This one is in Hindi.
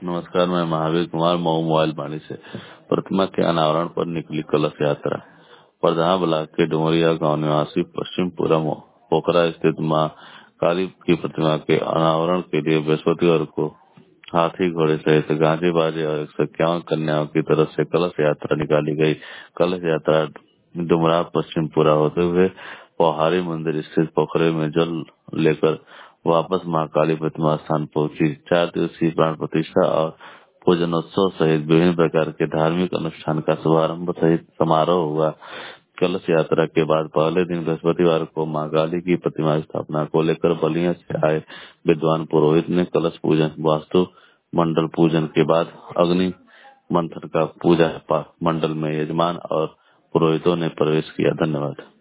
नमस्कार, मैं महावीर कुमार मऊ मोबाइल वाणी से। प्रतिमा के अनावरण पर निकली कलश यात्रा। परधाम ब्लॉक के डुमरिया गांव निवासी पश्चिमपुरम पोखरा स्थित मां काली की प्रतिमा के अनावरण के लिए बृहस्पतिवार को हाथी घोड़े सहित गाजे बाजे और 151 कन्याओं की तरफ से कलश यात्रा निकाली गई। कलश यात्रा डुमरा पश्चिमपुरा होते हुए पौहारी मंदिर स्थित पोखरे में जल लेकर वापस मां काली प्रतिमा स्थान पहुंची। 4 दिवसीय प्राण प्रतिष्ठा और पूजनोत्सव सहित विभिन्न प्रकार के धार्मिक अनुष्ठान का शुभारंभ सहित समारोह हुआ। कलश यात्रा के बाद पहले दिन बृहस्पतिवार को मां काली की प्रतिमा स्थापना को लेकर बलिया से आए विद्वान पुरोहित ने कलश पूजन, वास्तु मंडल पूजन के बाद अग्नि मंथन का पूजा पाठ मंडल में यजमान और पुरोहितों ने प्रवेश किया। धन्यवाद।